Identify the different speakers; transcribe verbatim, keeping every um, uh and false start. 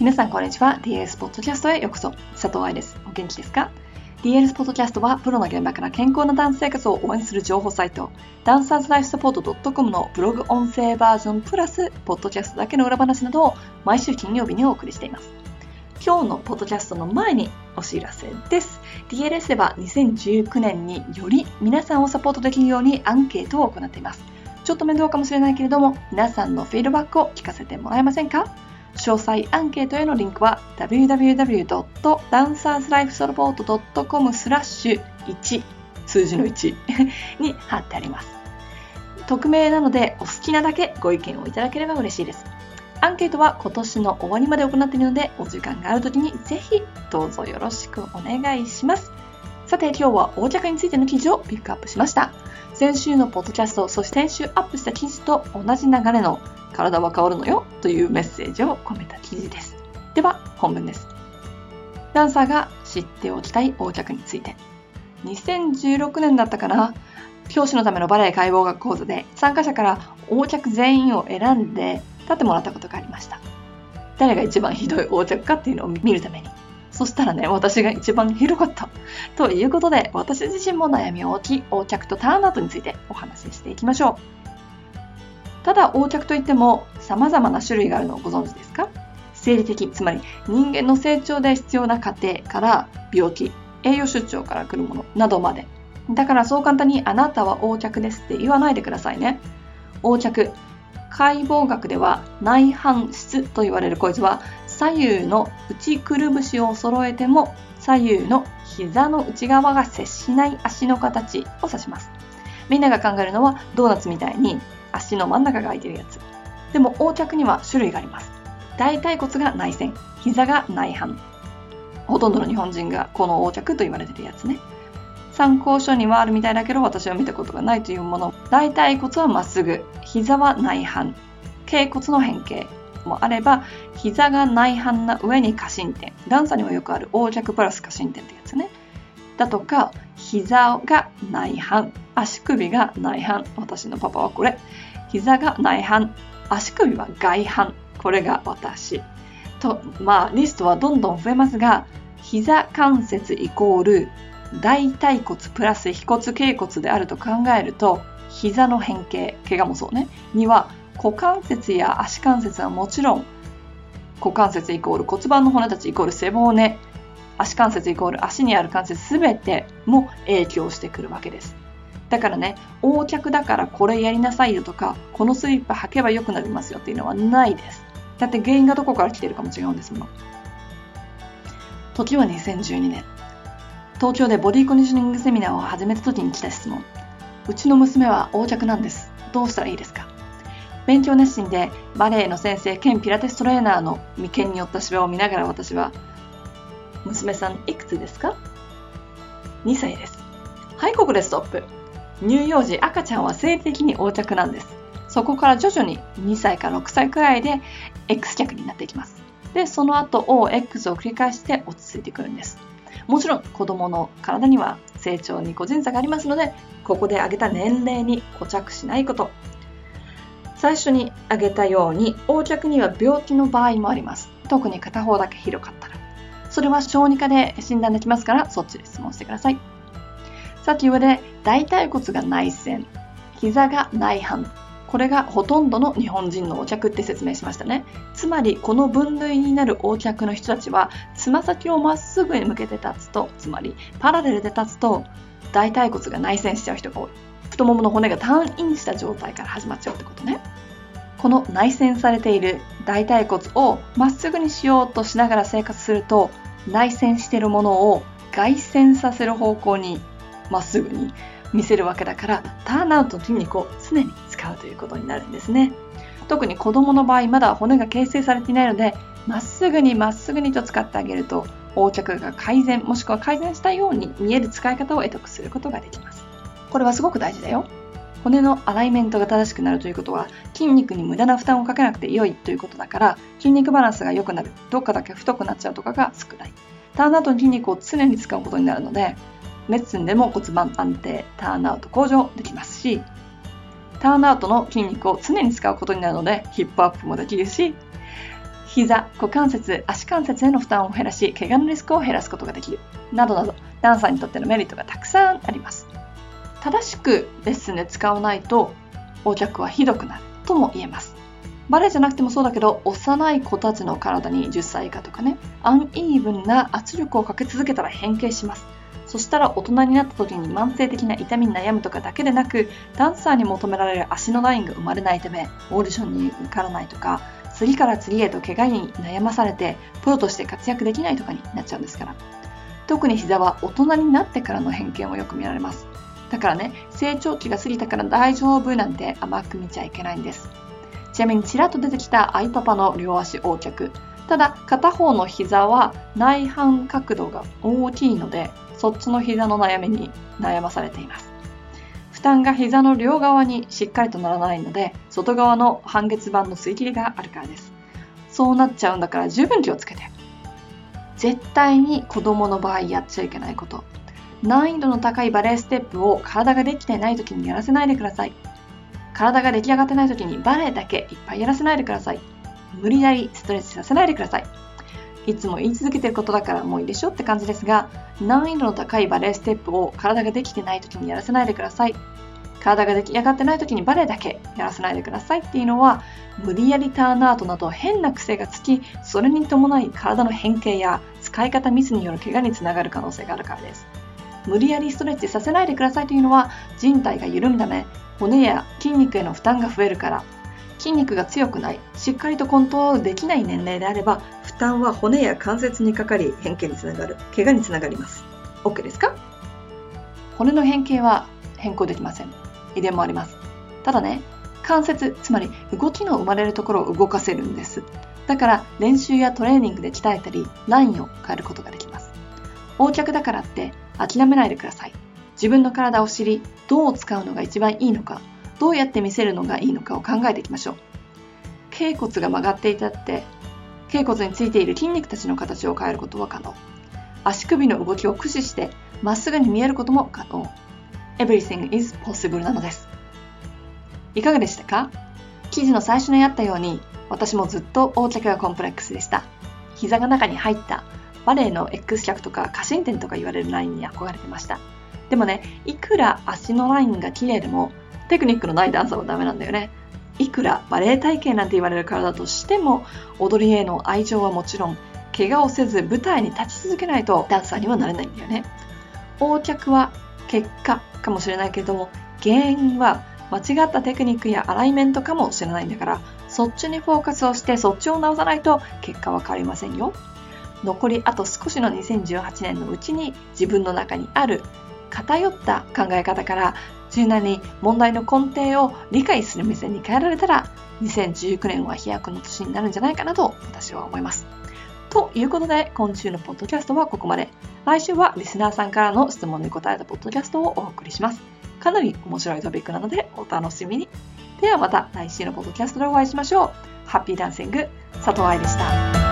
Speaker 1: 皆さんこんにちは。 ディーエルエス ポッドキャストへようこそ。佐藤愛です。お元気ですか？ ディーエルエス ポッドキャストはプロの現場から健康なダンス生活を応援する情報サイト、ダンサーズライフサポート .com のブログ音声バージョンプラスポッドキャストだけの裏話などを毎週金曜日にお送りしています。今日のポッドキャストの前にお知らせです。 ディーエルエス ではにせんじゅうきゅうねんにより皆さんをサポートできるようにアンケートを行っています。ちょっと面倒かもしれないけれども、皆さんのフィードバックを聞かせてもらえませんか？詳細アンケートへのリンクは ダブリューダブリューダブリュードットダンサーズライフサポートドットコムスラッシュいち 数字のいちに貼ってあります。匿名なのでお好きなだけご意見をいただければ嬉しいです。アンケートは今年の終わりまで行っているので、お時間があるときにぜひどうぞよろしくお願いします。さて、今日は横着についての記事をピックアップしました。先週のポッドキャスト、そして先週アップした記事と同じ流れの体は変わるのよというメッセージを込めた記事です。では本文です。ダンサーが知っておきたい横着について。にせんじゅうろくねんだったかな、教師のためのバレエ解剖学講座で参加者から横着全員を選んで立ってもらったことがありました。誰が一番ひどい横着かっていうのを見るために。そしたらね、私が一番ひどかったということで、私自身も悩みを置き、横着とターンアウトについてお話ししていきましょう。ただ横着といっても様々な種類があるのをご存知ですか？生理的、つまり人間の成長で必要な過程から病気、栄養失調から来るものなどまで。だからそう簡単にあなたは横着ですって言わないでくださいね。横着、解剖学では内反質と言われるこいつは、左右の内くるぶしを揃えても左右の膝の内側が接しない足の形を指します。みんなが考えるのはドーナツみたいに足の真ん中が空いてるやつ。でも横着には種類があります。大腿骨が内旋、膝が内反。ほとんどの日本人がこの横着と言われてるやつね。参考書にはあるみたいだけど、私は見たことがないというもの。大腿骨はまっすぐ、膝は内反、脛骨の変形もあれば、膝が内反な上に下伸点。ダンサーにはよくある横着プラス下伸点ってやつね。だとか、膝が内反、足首が内反。私のパパはこれ。膝が内反、足首は外反。これが私。と、まあ、リストはどんどん増えますが、膝関節イコール大腿骨プラス腓骨脛骨であると考えると、膝の変形、怪我もそうね、には股関節や足関節はもちろん、股関節イコール骨盤の骨たちイコール背骨、足関節イコール足にある関節すべても影響してくるわけです。だからね、横着だからこれやりなさいよとか、このスリッパ履けば良くなりますよっていうのはないです。だって原因がどこから来ているかも違うんですもん。時はにせんじゅうにねん。東京でボディコンディショニングセミナーを始めた時に来た質問。うちの娘は横着なんです。どうしたらいいですか？勉強熱心でバレエの先生兼ピラティストレーナーの眉間によったシワを見ながら、私は、娘さんいくつですか？にさいです。はい、ここでストップ。乳幼児、赤ちゃんは生理的に横着なんです。そこから徐々ににさいからろくさいくらいで X 脚になっていきます。で、その後 O、X を繰り返して落ち着いてくるんです。もちろん子供の体には成長に個人差がありますので、ここで挙げた年齢に固着しないこと。最初に挙げたように、横着には病気の場合もあります。特に片方だけひどかったら。それは小児科で診断できますから、そっちで質問してください。さっき上で大腿骨が内旋、膝が内反。これがほとんどの日本人の横着って説明しましたね。つまりこの分類になる横着の人たちは、つま先をまっすぐに向けて立つと、つまりパラレルで立つと大腿骨が内旋しちゃう人が多い。太ももの骨がターンインした状態から始まっちゃうってことね。この内旋されている大腿骨をまっすぐにしようとしながら生活すると、内旋しているものを外旋させる方向にまっすぐに見せるわけだから、ターンアウトの筋肉を常に使うということになるんですね。特に子供の場合、まだ骨が形成されていないので、まっすぐにまっすぐにと使ってあげると、横着が改善もしくは改善したように見える使い方を得得することができます。これはすごく大事だよ。骨のアライメントが正しくなるということは、筋肉に無駄な負担をかけなくて良いということだから、筋肉バランスが良くなる、どっかだけ太くなっちゃうとかが少ない。ターンアウトの筋肉を常に使うことになるので、レッスンでも骨盤安定、ターンアウト向上できますし、ターンアウトの筋肉を常に使うことになるので、ヒップアップもできるし、 膝、股関節、足関節への負担を減らし、怪我のリスクを減らすことができる。などなど、ダンサーにとってのメリットがたくさんあります。正しくレッスンで使わないと、横脚はひどくなるとも言えます。バレエじゃなくてもそうだけど、幼い子たちの体にじゅっさい以下とかね、アンイーブンな圧力をかけ続けたら変形します。そしたら大人になった時に慢性的な痛みに悩むとかだけでなく、ダンサーに求められる足のラインが生まれないため、オーディションに受からないとか、次から次へと怪我に悩まされて、プロとして活躍できないとかになっちゃうんですから。特に膝は大人になってからの変形もよく見られます。だからね、成長期が過ぎたから大丈夫なんて甘く見ちゃいけないんです。ちなみにちらっと出てきたアイパパの両足横脚。ただ片方の膝は内反角度が大きいので、そっちの膝の悩みに悩まされています。負担が膝の両側にしっかりとならないので、外側の半月板の擦り切りがあるからです。そうなっちゃうんだから十分気をつけて。絶対に子供の場合やっちゃいけないこと。難易度の高いバレエステップを体ができてない時にやらせないでください。体が出来上がってない時にバレエだけいっぱいやらせないでください。無理やりストレッチさせないでください。いつも言い続けてることだからもういいでしょって感じですが、難易度の高いバレエステップを体ができてない時にやらせないでください。体が出来上がってない時にバレエだけやらせないでくださいっていうのは、無理やりターンアウトなど変な癖がつき、それに伴い体の変形や使い方ミスによる怪我につながる可能性があるからです。無理やりストレッチさせないでくださいというのは、人体が緩むため骨や筋肉への負担が増えるから。筋肉が強くない、しっかりとコントロールできない年齢であれば、負担は骨や関節にかかり、変形につながる、怪我につながります。 OK ですか？骨の変形は変更できません。遺伝もあります。ただね、関節、つまり動きの生まれるところを動かせるんです。だから練習やトレーニングで鍛えたり、ラインを変えることができます。横脚だからって諦めないでください。自分の体を知り、どう使うのが一番いいのか、どうやって見せるのがいいのかを考えていきましょう。脛骨が曲がっていたって、脛骨についている筋肉たちの形を変えることは可能。足首の動きを駆使してまっすぐに見えることも可能。Everything is possible なのです。いかがでしたか？記事の最初にあったように、私もずっと横脚がコンプレックスでした。膝が中に入ったバレエの X 脚とか過伸点とか言われるラインに憧れてました。でもね、いくら足のラインが綺麗でもテクニックのないダンサーはダメなんだよね。いくらバレエ体型なんて言われる体としても、踊りへの愛情はもちろん、怪我をせず舞台に立ち続けないとダンサーにはなれないんだよね。横脚は結果かもしれないけれども、原因は間違ったテクニックやアライメントかもしれないんだから、そっちにフォーカスをしてそっちを直さないと結果は変わりませんよ。残りあと少しのにせんじゅうはちねんのうちに、自分の中にある偏った考え方から柔軟に問題の根底を理解する目線に変えられたら、にせんじゅうきゅうねんは飛躍の年になるんじゃないかなと私は思います。ということで、今週のポッドキャストはここまで。来週はリスナーさんからの質問に答えたポッドキャストをお送りします。かなり面白いトピックなのでお楽しみに。ではまた来週のポッドキャストでお会いしましょう。ハッピーダンシング、佐藤愛でした。